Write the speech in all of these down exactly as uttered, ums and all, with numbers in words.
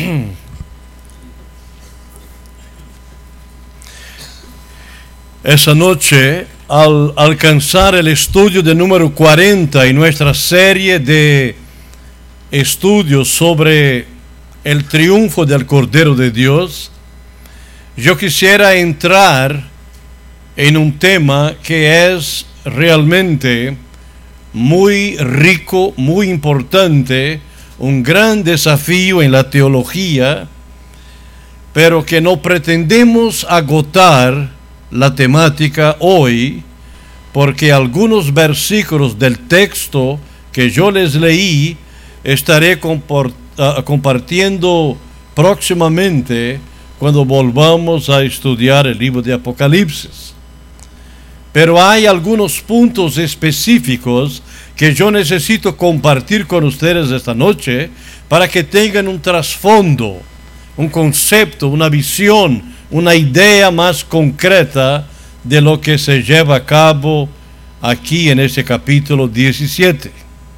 Esa noche, al alcanzar el estudio de número cuarenta en nuestra serie de estudios sobre el triunfo del Cordero de Dios, yo quisiera entrar en un tema que es realmente muy rico, muy importante, un gran desafío en la teología, pero que no pretendemos agotar la temática hoy, porque algunos versículos del texto que yo les leí estaré comport, uh, compartiendo próximamente cuando volvamos a estudiar el libro de Apocalipsis. Pero hay algunos puntos específicos que yo necesito compartir con ustedes esta noche para que tengan un trasfondo, un concepto, una visión, una idea más concreta de lo que se lleva a cabo aquí en este capítulo diecisiete.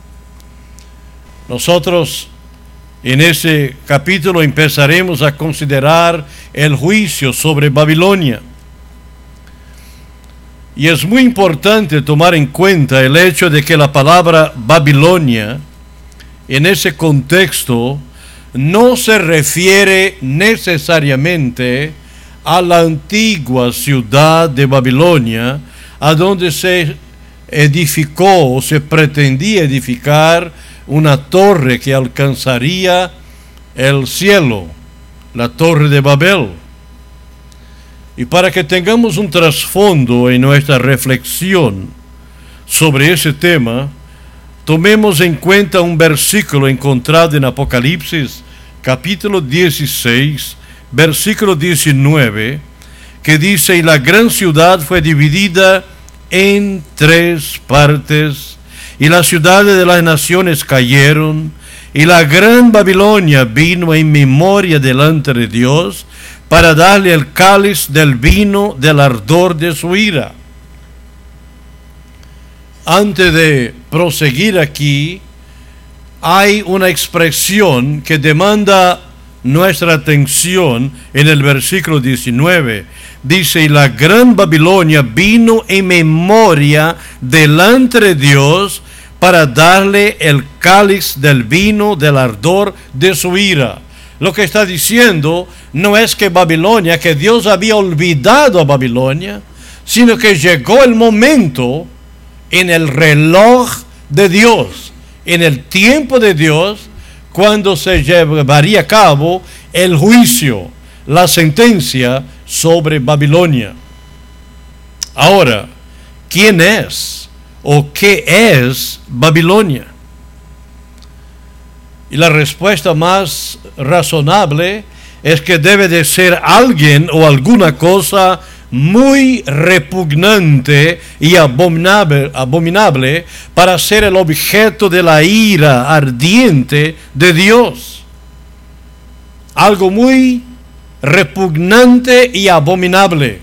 Nosotros en ese capítulo empezaremos a considerar el juicio sobre Babilonia. Y es muy importante tomar en cuenta el hecho de que la palabra Babilonia, en ese contexto, no se refiere necesariamente a la antigua ciudad de Babilonia, a donde se edificó o se pretendía edificar una torre que alcanzaría el cielo, la Torre de Babel. Y para que tengamos un trasfondo en nuestra reflexión sobre ese tema, tomemos en cuenta un versículo encontrado en Apocalipsis, capítulo dieciséis, versículo diecinueve, que dice: y la gran ciudad fue dividida en tres partes, y las ciudades de las naciones cayeron, y la gran Babilonia vino en memoria delante de Dios, para darle el cáliz del vino del ardor de su ira. Antes de proseguir aquí, hay una expresión que demanda nuestra atención en el versículo diecinueve. Dice: y la gran Babilonia vino en memoria delante de Dios para darle el cáliz del vino del ardor de su ira. Lo que está diciendo no es que Babilonia, que Dios había olvidado a Babilonia, sino que llegó el momento en el reloj de Dios, en el tiempo de Dios, cuando se llevaría a cabo el juicio, la sentencia sobre Babilonia. Ahora, ¿quién es o qué es Babilonia? Y la respuesta más razonable es que debe de ser alguien o alguna cosa muy repugnante y abominable, abominable para ser el objeto de la ira ardiente de Dios. Algo muy repugnante y abominable.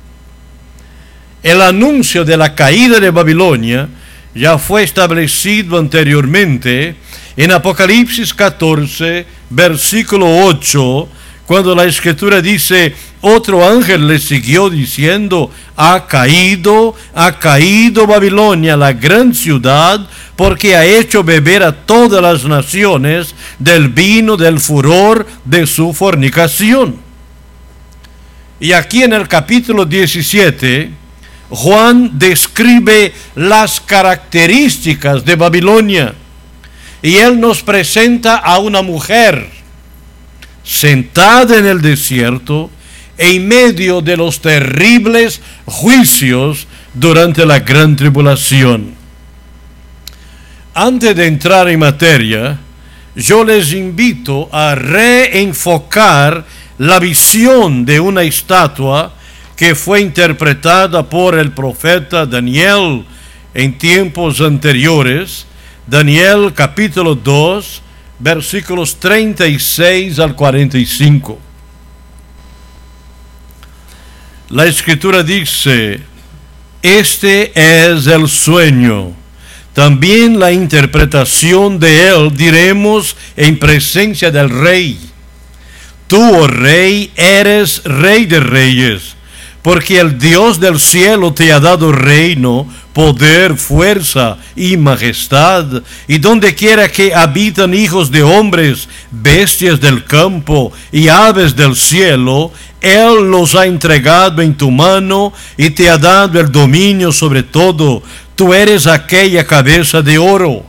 El anuncio de la caída de Babilonia ya fue establecido anteriormente en Apocalipsis catorce, versículo ocho, cuando la Escritura dice: otro ángel le siguió diciendo: ha caído, ha caído Babilonia, la gran ciudad, porque ha hecho beber a todas las naciones del vino del furor de su fornicación. Y aquí en el capítulo diecisiete, Juan describe las características de Babilonia. Y él nos presenta a una mujer sentada en el desierto en medio de los terribles juicios durante la gran tribulación. Antes de entrar en materia, yo les invito a reenfocar la visión de una estatua que fue interpretada por el profeta Daniel en tiempos anteriores. Daniel capítulo dos, versículos treinta y seis al cuarenta y cinco. La Escritura dice: este es el sueño, también la interpretación de él diremos en presencia del rey. Tú, oh rey, eres rey de reyes, porque el Dios del cielo te ha dado reino, poder, fuerza y majestad, y donde quiera que habitan hijos de hombres, bestias del campo y aves del cielo, Él los ha entregado en tu mano y te ha dado el dominio sobre todo. Tú eres aquella cabeza de oro.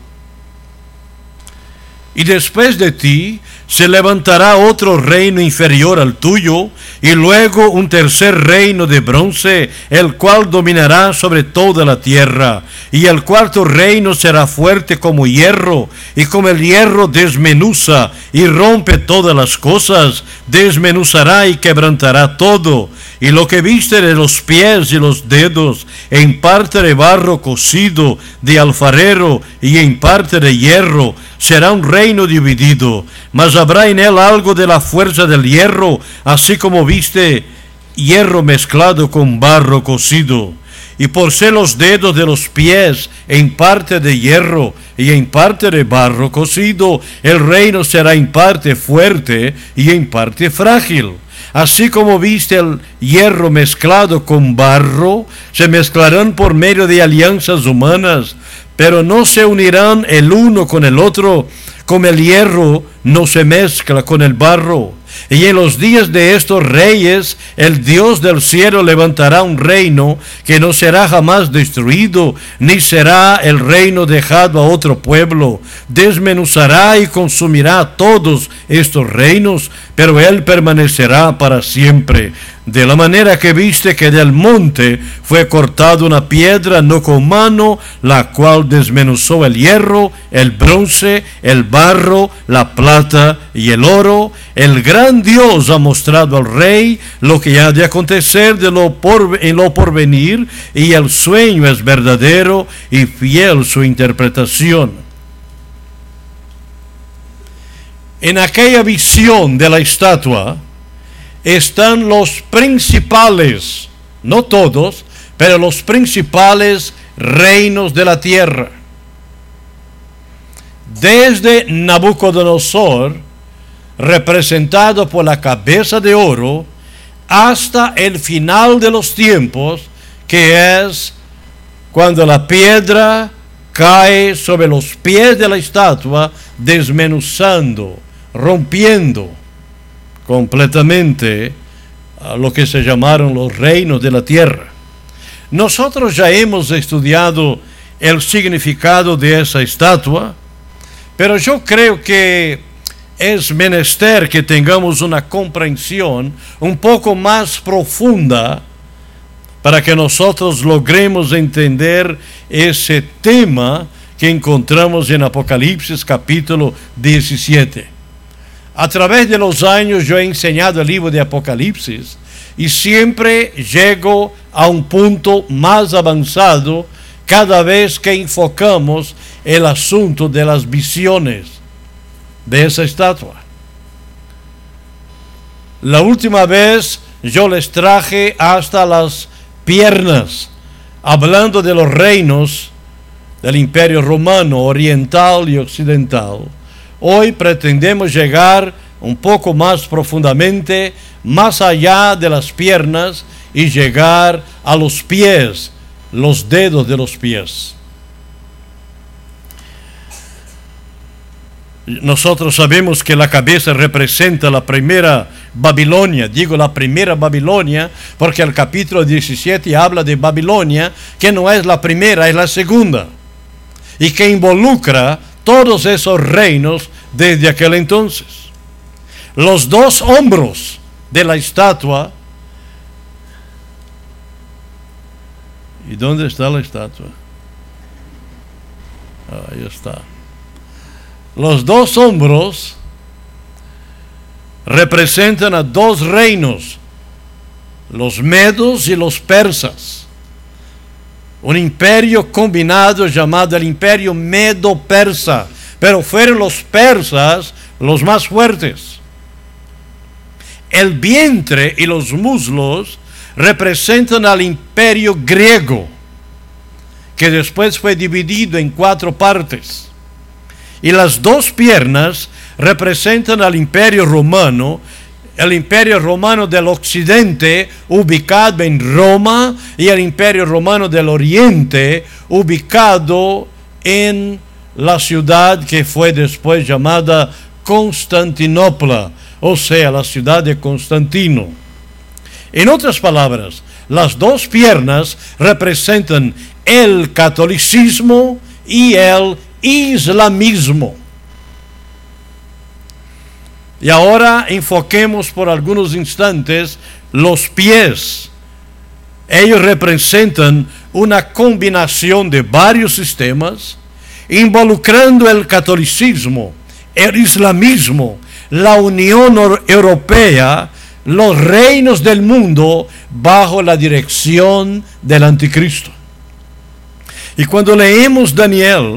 Y después de ti se levantará otro reino inferior al tuyo, y luego un tercer reino de bronce, el cual dominará sobre toda la tierra. Y el cuarto reino será fuerte como hierro, y como el hierro desmenuza y rompe todas las cosas, desmenuzará y quebrantará todo. Y lo que viste de los pies y los dedos, en parte de barro cocido de alfarero y en parte de hierro, será un reino dividido, mas habrá en él algo de la fuerza del hierro, así como viste hierro mezclado con barro cocido. Y por ser los dedos de los pies en parte de hierro y en parte de barro cocido, el reino será en parte fuerte y en parte frágil. Así como viste el hierro mezclado con barro, se mezclarán por medio de alianzas humanas, pero no se unirán el uno con el otro, como el hierro no se mezcla con el barro. Y en los días de estos reyes, el Dios del cielo levantará un reino que no será jamás destruido, ni será el reino dejado a otro pueblo. Desmenuzará y consumirá todos estos reinos, pero él permanecerá para siempre. De la manera que viste que del monte fue cortada una piedra no con mano, la cual desmenuzó el hierro, el bronce, el barro, la plata y el oro, el gran Dios ha mostrado al rey lo que ha de acontecer de lo por, en lo porvenir, y el sueño es verdadero y fiel su interpretación. En aquella visión de la estatua están los principales, no todos, pero los principales reinos de la tierra. Desde Nabucodonosor, representado por la cabeza de oro, hasta el final de los tiempos, que es cuando la piedra cae sobre los pies de la estatua, desmenuzando, rompiendo completamente a lo que se llamaron los reinos de la tierra. Nosotros ya hemos estudiado el significado de esa estatua, pero yo creo que es menester que tengamos una comprensión un poco más profunda para que nosotros logremos entender ese tema que encontramos en Apocalipsis capítulo diecisiete. A través de los años yo he enseñado el libro de Apocalipsis y siempre llego a un punto más avanzado cada vez que enfocamos el asunto de las visiones de esa estatua. La última vez yo les traje hasta las piernas, hablando de los reinos del Imperio Romano, oriental y occidental. Hoy pretendemos llegar un poco más profundamente, más allá de las piernas, y llegar a los pies, los dedos de los pies. Nosotros sabemos que la cabeza representa la primera Babilonia. Digo la primera Babilonia porque el capítulo diecisiete habla de Babilonia, que no es la primera, es la segunda, y que involucra todos esos reinos desde aquel entonces. Los dos hombros de la estatua. ¿Y dónde está la estatua? Ahí está. Los dos hombros representan a dos reinos, los medos y los persas. Un imperio combinado llamado el imperio medo-persa, pero fueron los persas los más fuertes. El vientre y los muslos representan al imperio griego, que después fue dividido en cuatro partes. Y las dos piernas representan al imperio romano, el imperio romano del occidente, ubicado en Roma, y el imperio romano del oriente, ubicado en la ciudad que fue después llamada Constantinopla, o sea, la ciudad de Constantino. En otras palabras, las dos piernas representan el catolicismo y el islamismo. Y ahora enfoquemos por algunos instantes los pies. Ellos representan una combinación de varios sistemas, involucrando el catolicismo, el islamismo, la Unión Europea, los reinos del mundo bajo la dirección del anticristo. Y cuando leemos Daniel,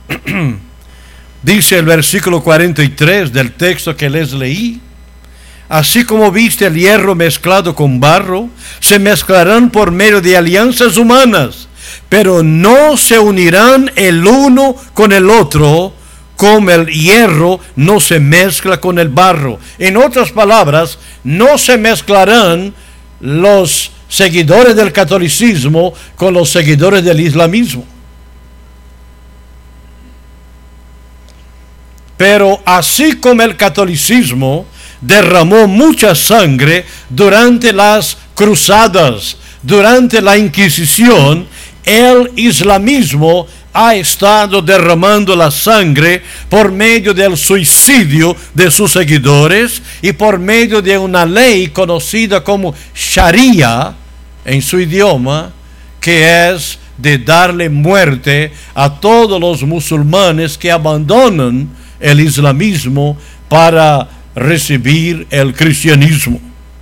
dice el versículo cuarenta y tres del texto que les leí: así como viste el hierro mezclado con barro, se mezclarán por medio de alianzas humanas, pero no se unirán el uno con el otro, como el hierro no se mezcla con el barro. En otras palabras, no se mezclarán los seguidores del catolicismo con los seguidores del islamismo. Pero así como el catolicismo derramó mucha sangre durante las cruzadas, durante la Inquisición, el islamismo ha estado derramando la sangre por medio del suicidio de sus seguidores y por medio de una ley conocida como Sharia en su idioma, que es de darle muerte a todos los musulmanes que abandonan el islamismo para recibir el cristianismo.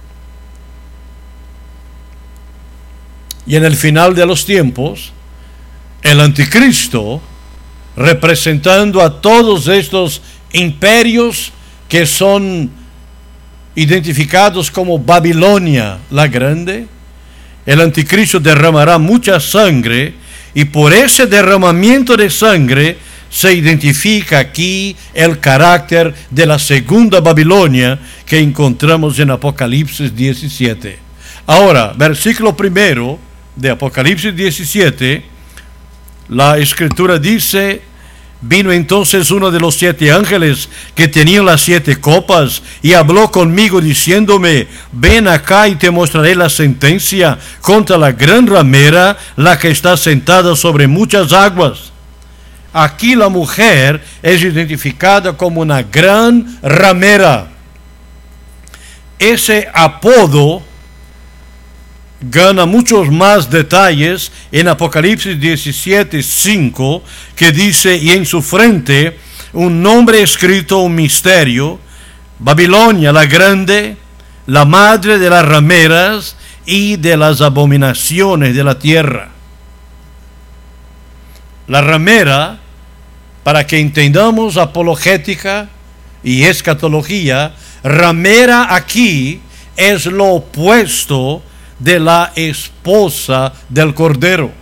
Y en el final de los tiempos, el anticristo, representando a todos estos imperios que son identificados como Babilonia la Grande, el anticristo derramará mucha sangre, y por ese derramamiento de sangre se identifica aquí el carácter de la segunda Babilonia que encontramos en Apocalipsis diecisiete. Ahora, versículo primero de Apocalipsis diecisiete, la escritura dice: vino entonces uno de los siete ángeles que tenían las siete copas y habló conmigo diciéndome: ven acá y te mostraré la sentencia contra la gran ramera, la que está sentada sobre muchas aguas. Aquí la mujer es identificada como una gran ramera. Ese apodo gana muchos más detalles en Apocalipsis diecisiete cinco, que dice: y en su frente un nombre escrito, un misterio: Babilonia la Grande, la madre de las rameras y de las abominaciones de la tierra. La ramera, para que entendamos apologética y escatología, ramera aquí es lo opuesto de la esposa del Cordero.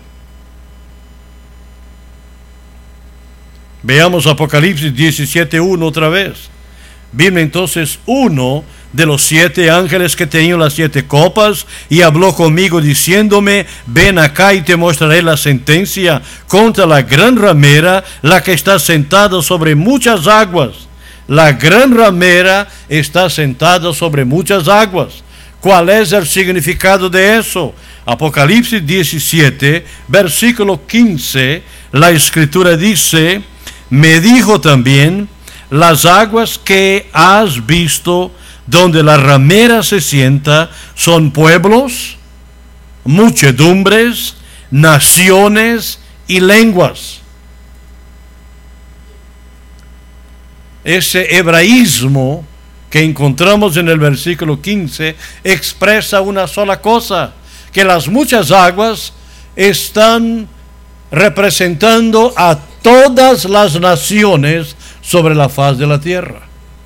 Veamos Apocalipsis diecisiete uno otra vez. Vino entonces uno de los siete ángeles que tenían las siete copas y habló conmigo diciéndome: ven acá y te mostraré la sentencia contra la gran ramera, la que está sentada sobre muchas aguas. La gran ramera está sentada sobre muchas aguas. ¿Cuál es el significado de eso? Apocalipsis diecisiete, versículo quince, la escritura dice: me dijo también: las aguas que has visto donde la ramera se sienta son pueblos, muchedumbres, naciones y lenguas. Ese hebraísmo que encontramos en el versículo quince expresa una sola cosa: que las muchas aguas están representando a todas las naciones sobre la faz de la tierra.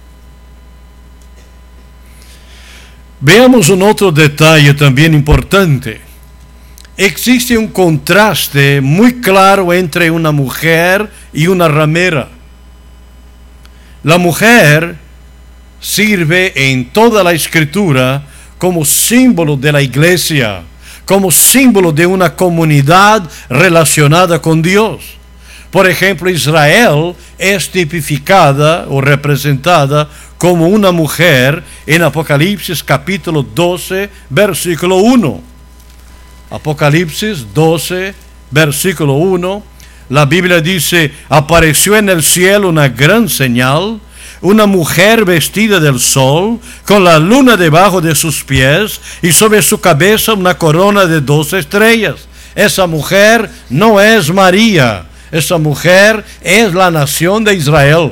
Veamos un otro detalle también importante. Existe un contraste muy claro entre una mujer y una ramera. La mujer sirve en toda la Escritura como símbolo de la iglesia, como símbolo de una comunidad relacionada con Dios. Por ejemplo, Israel es tipificada o representada como una mujer en Apocalipsis capítulo doce, versículo uno. Apocalipsis doce, versículo uno. La Biblia dice: apareció en el cielo una gran señal, una mujer vestida del sol, con la luna debajo de sus pies, y sobre su cabeza una corona de doce estrellas. Esa mujer no es María, esa mujer es la nación de Israel.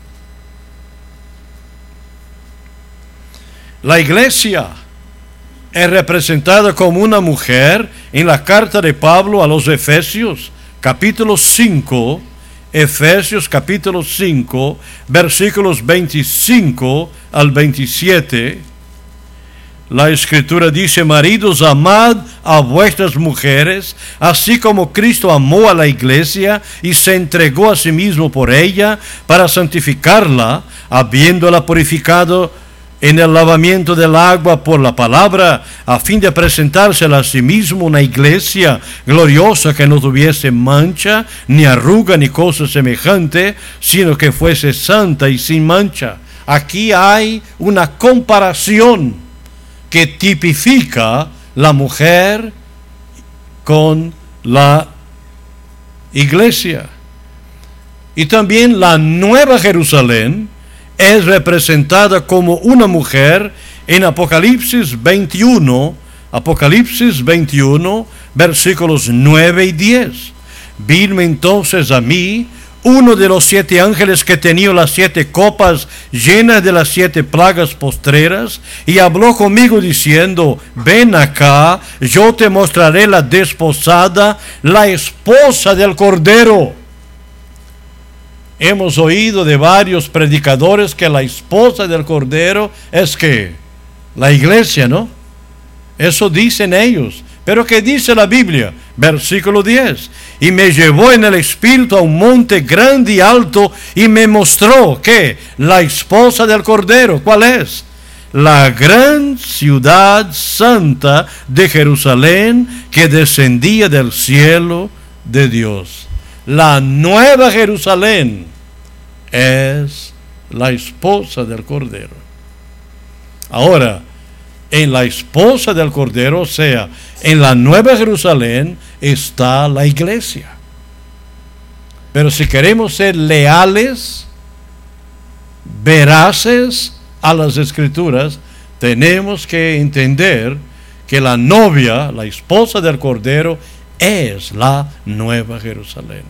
La iglesia es representada como una mujer en la carta de Pablo a los Efesios, capítulo cinco, Efesios capítulo cinco, versículos veinticinco al veintisiete. La Escritura dice: maridos, amad a vuestras mujeres, así como Cristo amó a la iglesia y se entregó a sí mismo por ella, para santificarla, habiéndola purificado en el lavamiento del agua por la palabra, a fin de presentársela a sí mismo una iglesia gloriosa, que no tuviese mancha, ni arruga, ni cosa semejante, sino que fuese santa y sin mancha. Aquí hay una comparación que tipifica la mujer con la iglesia. Y también la Nueva Jerusalén es representada como una mujer en Apocalipsis veintiuno, Apocalipsis veintiuno, versículos nueve y diez. Vino entonces a mí uno de los siete ángeles que tenía las siete copas llenas de las siete plagas postreras, y habló conmigo diciendo: ven acá, yo te mostraré la desposada, la esposa del Cordero. Hemos oído de varios predicadores que la esposa del Cordero es que la iglesia, ¿no? Eso dicen ellos. Pero ¿qué dice la Biblia? Versículo diez. Y me llevó en el espíritu a un monte grande y alto, y me mostró que la esposa del Cordero, ¿cuál es? La gran ciudad santa de Jerusalén, que descendía del cielo de Dios. La Nueva Jerusalén es la esposa del Cordero. Ahora, en la esposa del Cordero, o sea, en la Nueva Jerusalén, está la iglesia. Pero si queremos ser leales, veraces a las Escrituras, tenemos que entender que la novia, la esposa del Cordero, es la Nueva Jerusalén.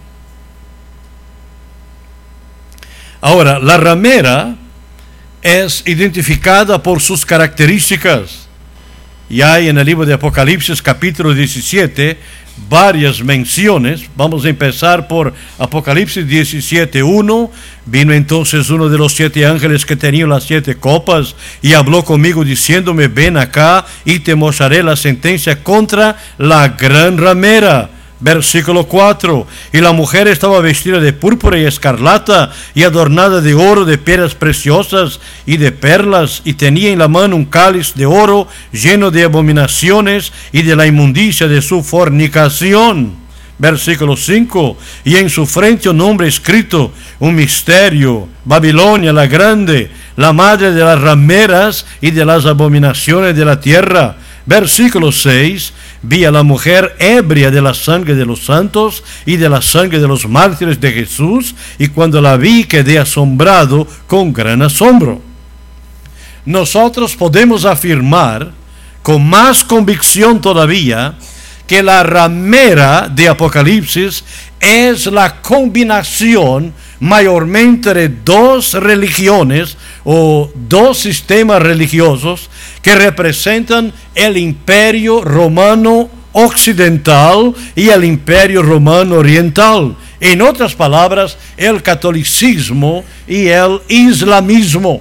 Ahora, la ramera es identificada por sus características. Y hay en el libro de Apocalipsis capítulo diecisiete varias menciones. Vamos a empezar por Apocalipsis diecisiete uno. Vino entonces uno de los siete ángeles que tenía las siete copas, y habló conmigo diciéndome: ven acá, y te mostraré la sentencia contra la gran ramera. Versículo cuatro. Y la mujer estaba vestida de púrpura y escarlata, y adornada de oro, de piedras preciosas y de perlas, y tenía en la mano un cáliz de oro lleno de abominaciones y de la inmundicia de su fornicación. Versículo cinco. Y en su frente un nombre escrito, un misterio: Babilonia la grande, la madre de las rameras y de las abominaciones de la tierra. Versículo seis. Vi a la mujer ebria de la sangre de los santos y de la sangre de los mártires de Jesús, y cuando la vi quedé asombrado con gran asombro. Nosotros podemos afirmar con más convicción todavía que la ramera de Apocalipsis es la combinación mayormente de dos religiones o dos sistemas religiosos que representan el Imperio Romano Occidental y el Imperio Romano Oriental. En otras palabras, el catolicismo y el islamismo.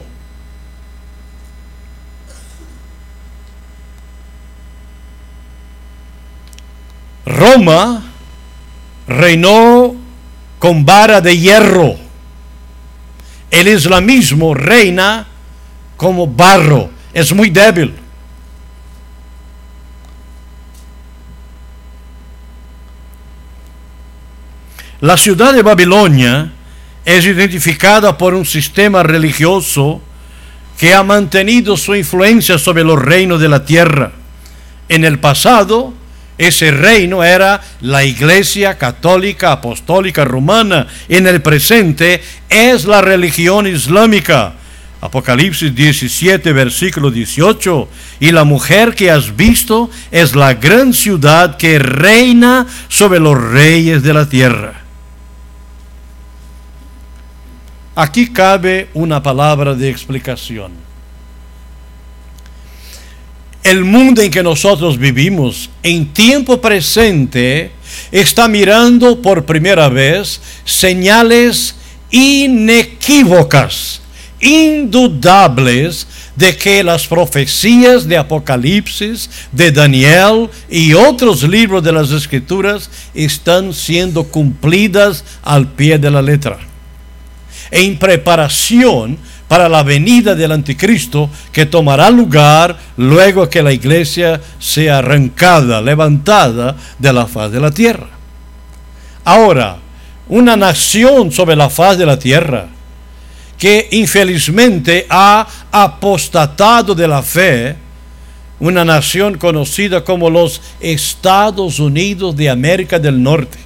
Roma reinó con vara de hierro. El islamismo reina como barro, es muy débil. La ciudad de Babilonia es identificada por un sistema religioso que ha mantenido su influencia sobre los reinos de la tierra. En el pasado, ese reino era la Iglesia Católica Apostólica Romana. En el presente es la religión islámica. Apocalipsis diecisiete, versículo dieciocho. Y la mujer que has visto es la gran ciudad que reina sobre los reyes de la tierra. Aquí cabe una palabra de explicación. El mundo en que nosotros vivimos, en tiempo presente, está mirando por primera vez señales inequívocas, indudables, de que las profecías de Apocalipsis, de Daniel y otros libros de las Escrituras están siendo cumplidas al pie de la letra, en preparación para la venida del anticristo, que tomará lugar luego que la iglesia sea arrancada, levantada de la faz de la tierra. Ahora, una nación sobre la faz de la tierra que infelizmente ha apostatado de la fe, una nación conocida como los Estados Unidos de América del Norte,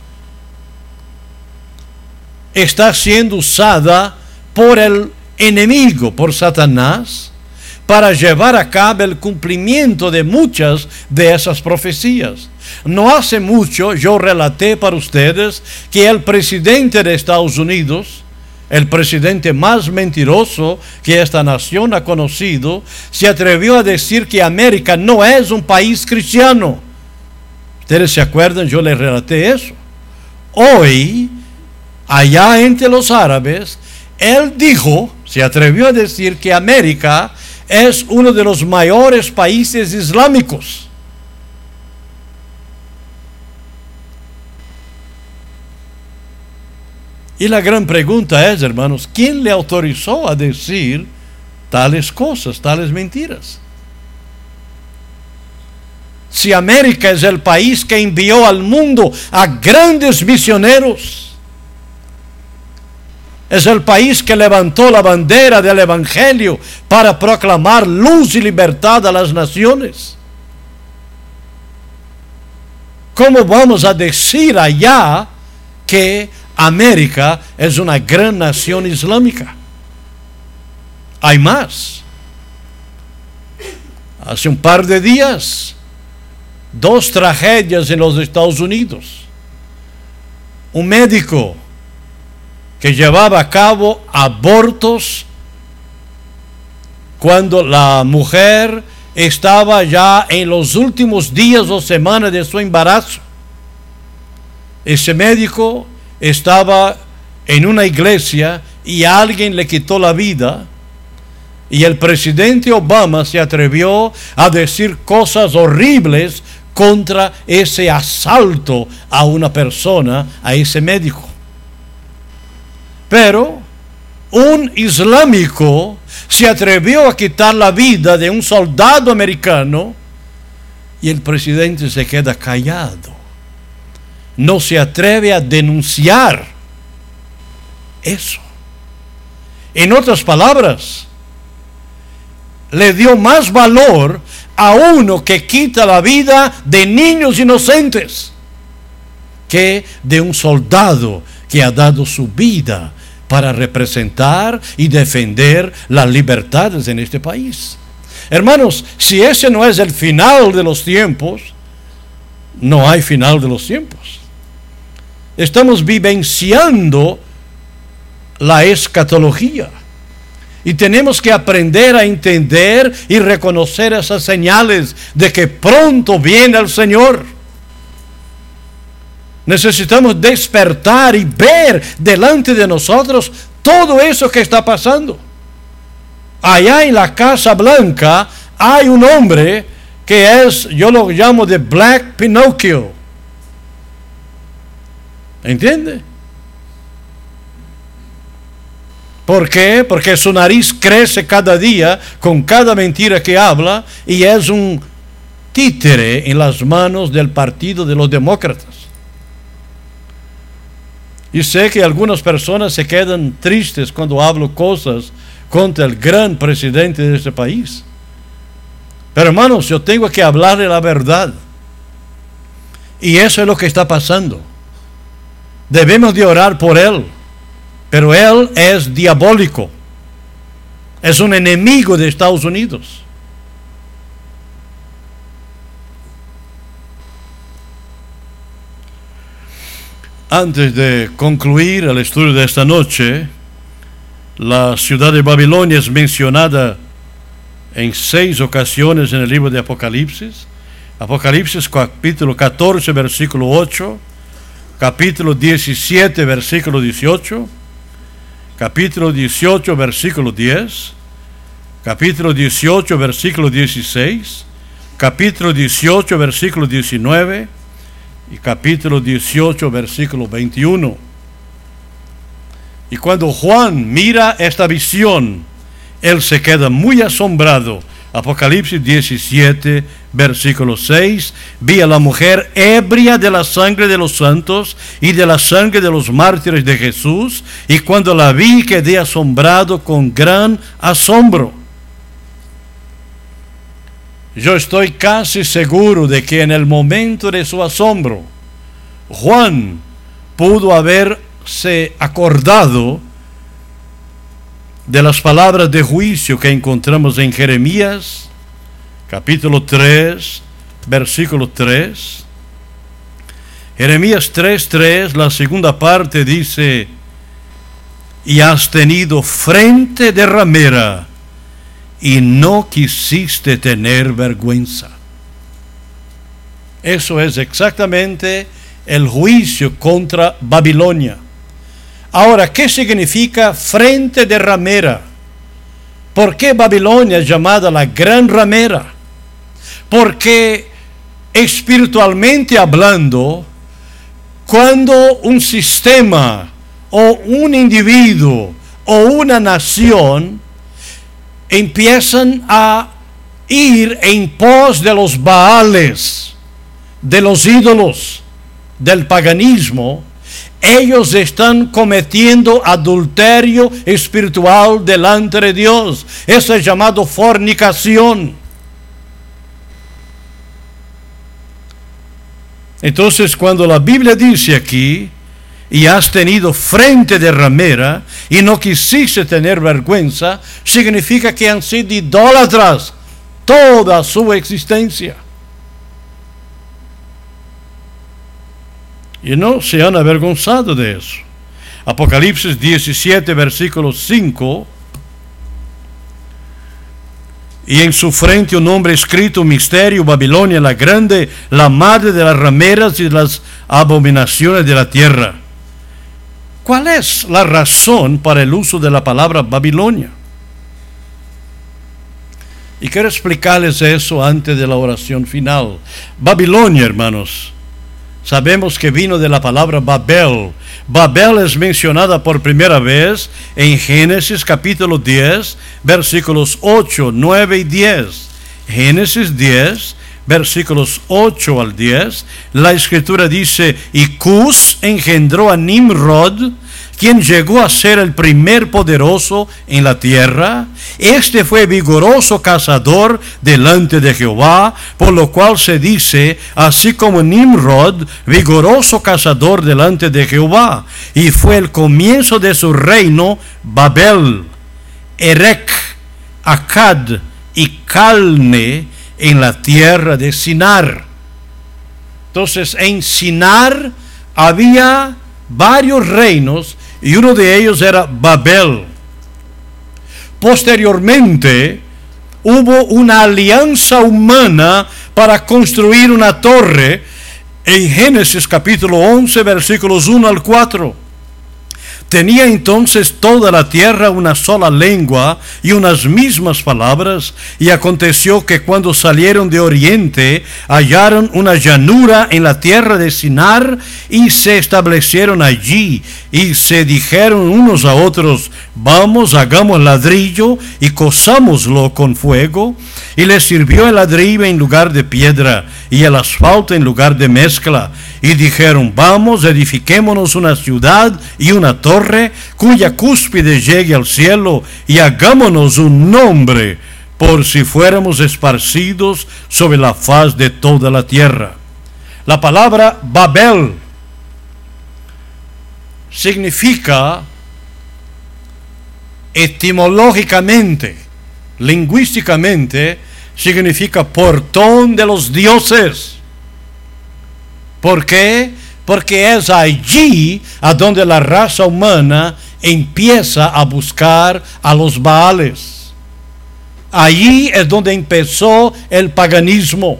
está siendo usada por el enemigo, por Satanás, para llevar a cabo el cumplimiento de muchas de esas profecías. No hace mucho yo relaté para ustedes que el presidente de Estados Unidos, el presidente más mentiroso que esta nación ha conocido, se atrevió a decir que América no es un país cristiano. ¿Ustedes se acuerdan? Yo les relaté eso. Hoy, allá entre los árabes, él dijo, se atrevió a decir que América es uno de los mayores países islámicos. Y la gran pregunta es, hermanos, ¿quién le autorizó a decir tales cosas, tales mentiras? Si América es el país que envió al mundo a grandes misioneros, es el país que levantó la bandera del Evangelio para proclamar luz y libertad a las naciones, ¿cómo vamos a decir allá que América es una gran nación islámica? Hay más. Hace un par de días, dos tragedias en los Estados Unidos. Un médico que llevaba a cabo abortos cuando la mujer estaba ya en los últimos días o semanas de su embarazo. Ese médico estaba en una iglesia y alguien le quitó la vida, y el presidente Obama se atrevió a decir cosas horribles contra ese asalto a una persona, a ese médico. Pero un islámico se atrevió a quitar la vida de un soldado americano y el presidente se queda callado. No se atreve a denunciar eso. En otras palabras, le dio más valor a uno que quita la vida de niños inocentes que de un soldado que ha dado su vida para representar y defender las libertades en este país. Hermanos, si ese no es el final de los tiempos, no hay final de los tiempos. Estamos vivenciando la escatología y tenemos que aprender a entender y reconocer esas señales de que pronto viene el Señor. Necesitamos despertar y ver delante de nosotros todo eso que está pasando. Allá en la Casa Blanca hay un hombre que es, yo lo llamo de Black Pinocchio. ¿Entiende? ¿Por qué? Porque su nariz crece cada día con cada mentira que habla y es un títere en las manos del Partido de los Demócratas. Y sé que algunas personas se quedan tristes cuando hablo cosas contra el gran presidente de este país. Pero hermanos, yo tengo que hablarle la verdad. Y eso es lo que está pasando. Debemos de orar por él. Pero él es diabólico. Es un enemigo de Estados Unidos. Antes de concluir el estudio de esta noche, la ciudad de Babilonia es mencionada en seis ocasiones en el libro de Apocalipsis. Apocalipsis capítulo catorce, versículo ocho, capítulo diecisiete, versículo dieciocho, capítulo dieciocho, versículo diez, capítulo dieciocho, versículo dieciséis, capítulo dieciocho, versículo diecinueve y capítulo dieciocho, versículo veintiuno. Y cuando Juan mira esta visión, él se queda muy asombrado. Apocalipsis diecisiete, versículo seis, vi a la mujer ebria de la sangre de los santos y de la sangre de los mártires de Jesús, y cuando la vi quedé asombrado con gran asombro. Yo estoy casi seguro de que en el momento de su asombro, Juan pudo haberse acordado de las palabras de juicio que encontramos en Jeremías, capítulo tres, versículo tres. Jeremías tres, tres, la segunda parte dice: y has tenido frente de ramera, y no quisiste tener vergüenza. Eso es exactamente el juicio contra Babilonia. Ahora, ¿qué significa frente de ramera? ¿Por qué Babilonia es llamada la gran ramera? Porque espiritualmente hablando, cuando un sistema o un individuo o una nación empiezan a ir en pos de los baales, de los ídolos, del paganismo, ellos están cometiendo adulterio espiritual delante de Dios. Eso es llamado fornicación. Entonces, cuando la Biblia dice aquí, y has tenido frente de ramera, y no quisiste tener vergüenza, significa que han sido idólatras toda su existencia. Y no se han avergonzado de eso. Apocalipsis diecisiete, versículo cinco. Y en su frente un nombre escrito: Misterio, Babilonia la grande, la madre de las rameras y de las abominaciones de la tierra. ¿Cuál es la razón para el uso de la palabra Babilonia? Y quiero explicarles eso antes de la oración final. Babilonia, hermanos, sabemos que vino de la palabra Babel. Babel es mencionada por primera vez en Génesis capítulo diez, versículos ocho, nueve y diez. Génesis diez, versículos ocho al diez. La escritura dice: y Cus engendró a Nimrod, quien llegó a ser el primer poderoso en la tierra. Este fue vigoroso cazador delante de Jehová, por lo cual se dice: así como Nimrod, vigoroso cazador delante de Jehová. Y fue el comienzo de su reino Babel, Erech, Akkad y Calne en la tierra de Sinar. Entonces, en Sinar había varios reinos, y uno de ellos era Babel. Posteriormente hubo una alianza humana para construir una torre en Génesis capítulo once, versículos uno al cuatro. ¿Tenía entonces toda la tierra una sola lengua y unas mismas palabras? Y aconteció que cuando salieron de oriente, hallaron una llanura en la tierra de Sinar, y se establecieron allí, y se dijeron unos a otros: vamos, hagamos ladrillo, y cosámoslo con fuego. Y les sirvió el ladrillo en lugar de piedra, y el asfalto en lugar de mezcla. Y dijeron: vamos, edifiquémonos una ciudad y una torre, cuya cúspide llegue al cielo, y hagámonos un nombre, por si fuéramos esparcidos sobre la faz de toda la tierra. La palabra Babel significa, etimológicamente, lingüísticamente, significa portón de los dioses. ¿Por qué? Porque es allí a donde la raza humana empieza a buscar a los Baales. Allí es donde empezó el paganismo,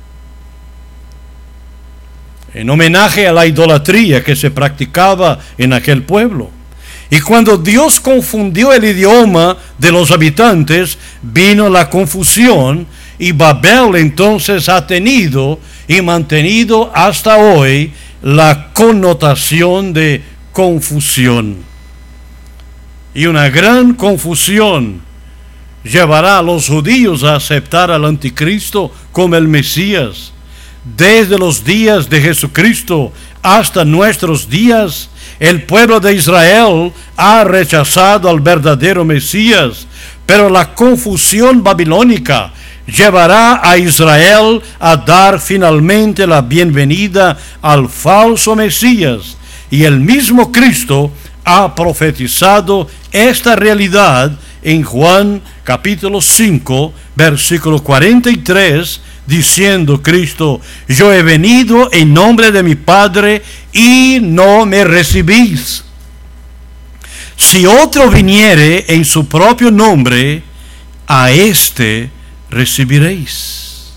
en homenaje a la idolatría que se practicaba en aquel pueblo. Y cuando Dios confundió el idioma de los habitantes, vino la confusión, y Babel entonces ha tenido y mantenido hasta hoy la connotación de confusión. Y una gran confusión llevará a los judíos a aceptar al anticristo como el Mesías. Desde los días de Jesucristo hasta nuestros días, el pueblo de Israel ha rechazado al verdadero Mesías, pero la confusión babilónica llevará a Israel a dar finalmente la bienvenida al falso Mesías, y el mismo Cristo ha profetizado esta realidad en Juan capítulo cinco, versículo cuarenta y tres, diciendo Cristo: yo he venido en nombre de mi Padre y no me recibís. Si otro viniere en su propio nombre, a éste recibiréis.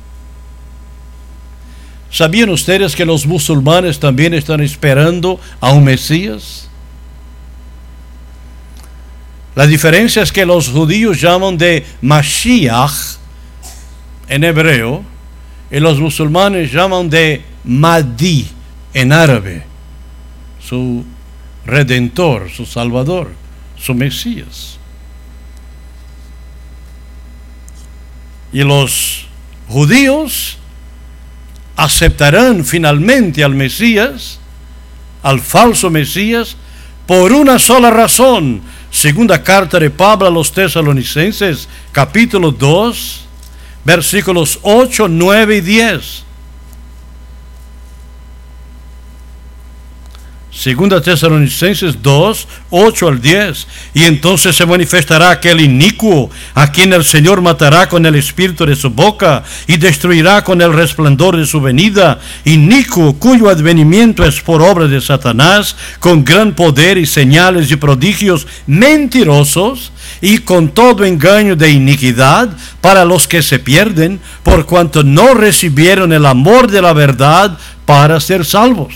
¿Sabían ustedes que los musulmanes también están esperando a un Mesías? La diferencia es que los judíos llaman de Mashiach en hebreo, y los musulmanes llaman de Mahdi en árabe, su redentor, su salvador, su Mesías. Y los judíos aceptarán finalmente al Mesías, al falso Mesías, por una sola razón. Segunda carta de Pablo a los Tesalonicenses, capítulo dos, versículos ocho, nueve y diez. Segunda Tesalonicenses dos, ocho al diez. Y entonces se manifestará aquel inicuo, a quien el Señor matará con el espíritu de su boca, y destruirá con el resplandor de su venida. Inicuo, cuyo advenimiento es por obra de Satanás, con gran poder y señales y prodigios mentirosos, y con todo engaño de iniquidad para los que se pierden, por cuanto no recibieron el amor de la verdad para ser salvos.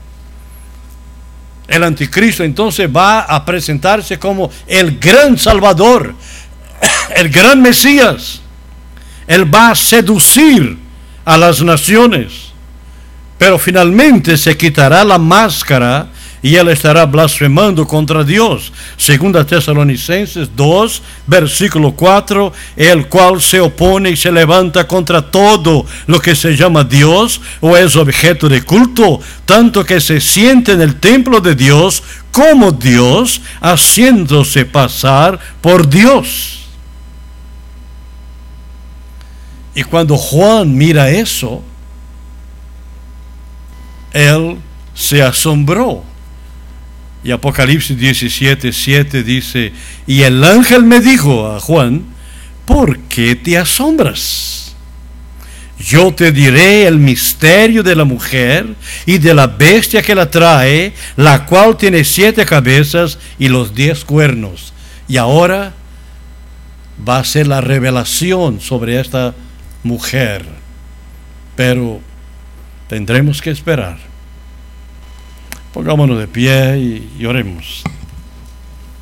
El anticristo entonces va a presentarse como el gran Salvador, el gran Mesías. Él va a seducir a las naciones, pero finalmente se quitará la máscara y él estará blasfemando contra Dios. Segunda Tesalonicenses dos, versículo cuatro, el cual se opone y se levanta contra todo lo que se llama Dios o es objeto de culto, tanto que se siente en el templo de Dios como Dios, haciéndose pasar por Dios. Y cuando Juan mira eso, él se asombró. Y Apocalipsis diecisiete, siete dice: y el ángel me dijo a Juan: ¿por qué te asombras? Yo te diré el misterio de la mujer y de la bestia que la trae, la cual tiene siete cabezas y los diez cuernos. Y ahora va a ser la revelación sobre esta mujer, pero tendremos que esperar. Pongámonos de pie y, y oremos.